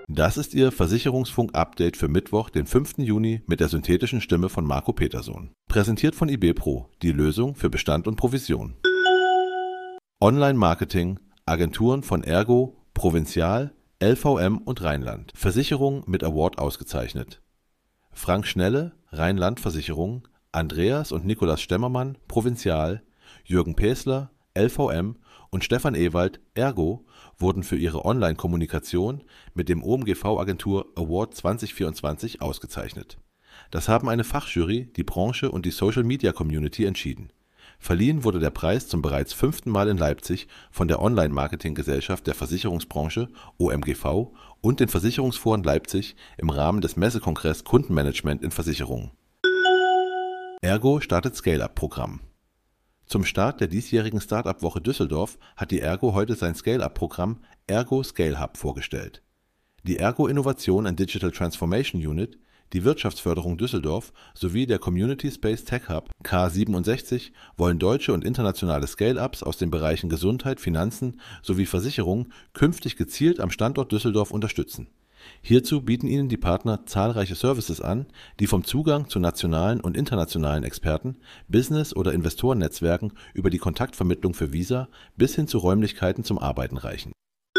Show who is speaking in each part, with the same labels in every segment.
Speaker 1: Das ist Ihr Versicherungsfunk-Update für Mittwoch, den 5. Juni mit der synthetischen Stimme von Marco Petersohn. Präsentiert von IB Pro, die Lösung für Bestand und Provision. Online-Marketing, Agenturen von Ergo, Provinzial, LVM und Rheinland. Versicherung mit Award ausgezeichnet. Frank Schnelle, Rheinland Versicherung, Andreas und Nikolaus Stemmermann, Provinzial, Jürgen Päsler, LVM und Stefan Ewald, Ergo, wurden für ihre Online-Kommunikation mit dem OMGV-Agentur Award 2024 ausgezeichnet. Das haben eine Fachjury, die Branche und die Social-Media-Community entschieden. Verliehen wurde der Preis zum bereits 5. Mal in Leipzig von der Online-Marketing-Gesellschaft der Versicherungsbranche OMGV und den Versicherungsforen Leipzig im Rahmen des Messekongress Kundenmanagement in Versicherungen. Ergo startet Scale-Up-Programm. Zum Start der diesjährigen Startup-Woche Düsseldorf hat die Ergo heute sein Scale-Up-Programm Ergo Scale Hub vorgestellt. Die Ergo Innovation and Digital Transformation Unit, die Wirtschaftsförderung Düsseldorf sowie der Community Space Tech Hub K67 wollen deutsche und internationale Scale-Ups aus den Bereichen Gesundheit, Finanzen sowie Versicherung künftig gezielt am Standort Düsseldorf unterstützen. Hierzu bieten ihnen die Partner zahlreiche Services an, die vom Zugang zu nationalen und internationalen Experten, Business- oder Investorennetzwerken über die Kontaktvermittlung für Visa bis hin zu Räumlichkeiten zum Arbeiten reichen.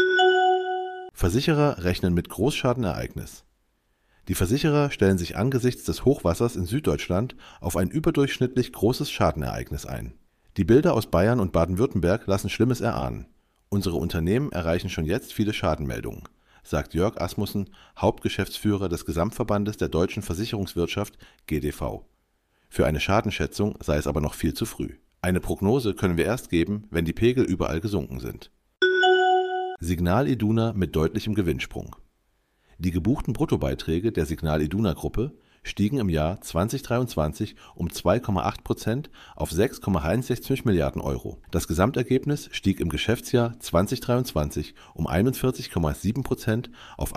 Speaker 1: Versicherer rechnen mit Großschadenereignis. Die Versicherer stellen sich angesichts des Hochwassers in Süddeutschland auf ein überdurchschnittlich großes Schadenereignis ein. Die Bilder aus Bayern und Baden-Württemberg lassen Schlimmes erahnen. Unsere Unternehmen erreichen schon jetzt viele Schadenmeldungen, sagt Jörg Asmussen, Hauptgeschäftsführer des Gesamtverbandes der deutschen Versicherungswirtschaft GDV. Für eine Schadenschätzung sei es aber noch viel zu früh. Eine Prognose können wir erst geben, wenn die Pegel überall gesunken sind. Signal Iduna mit deutlichem Gewinnsprung. Die gebuchten Bruttobeiträge der Signal Iduna Gruppe stiegen im Jahr 2023 um 2,8% auf 6,61 Milliarden Euro. Das Gesamtergebnis stieg im Geschäftsjahr 2023 um 41,7% auf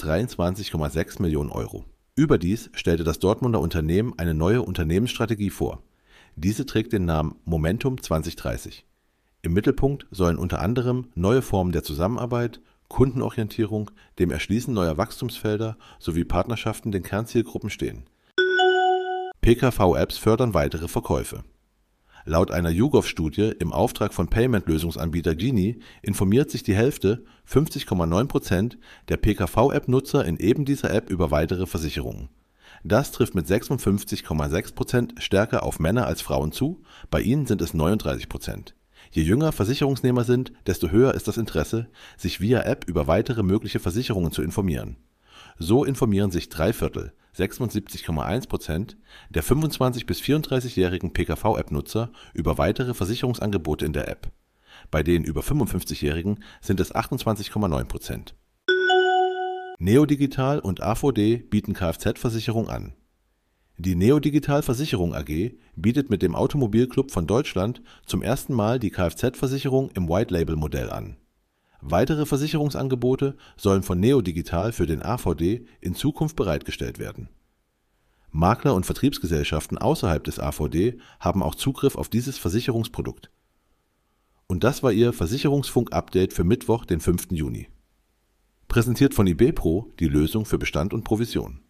Speaker 1: 823,6 Millionen Euro. Überdies stellte das Dortmunder Unternehmen eine neue Unternehmensstrategie vor. Diese trägt den Namen Momentum 2030. Im Mittelpunkt sollen unter anderem neue Formen der Zusammenarbeit, Kundenorientierung, dem Erschließen neuer Wachstumsfelder sowie Partnerschaften den Kernzielgruppen stehen. PKV-Apps fördern weitere Verkäufe. Laut einer YouGov-Studie im Auftrag von Payment-Lösungsanbieter Genie informiert sich die Hälfte, 50,9%, der PKV-App-Nutzer in eben dieser App über weitere Versicherungen. Das trifft mit 56,6% stärker auf Männer als Frauen zu, bei ihnen sind es 39%. Je jünger Versicherungsnehmer sind, desto höher ist das Interesse, sich via App über weitere mögliche Versicherungen zu informieren. So informieren sich 3/4, 76,1%, der 25- bis 34-jährigen PKV-App-Nutzer über weitere Versicherungsangebote in der App. Bei den über 55-Jährigen sind es 28,9%. Neodigital und AVD bieten Kfz-Versicherung an. Die Neodigital Versicherung AG bietet mit dem Automobilclub von Deutschland zum ersten Mal die Kfz-Versicherung im White-Label-Modell an. Weitere Versicherungsangebote sollen von Neodigital für den AVD in Zukunft bereitgestellt werden. Makler und Vertriebsgesellschaften außerhalb des AVD haben auch Zugriff auf dieses Versicherungsprodukt. Und das war Ihr Versicherungsfunk-Update für Mittwoch, den 5. Juni. Präsentiert von IB Pro, die Lösung für Bestand und Provision.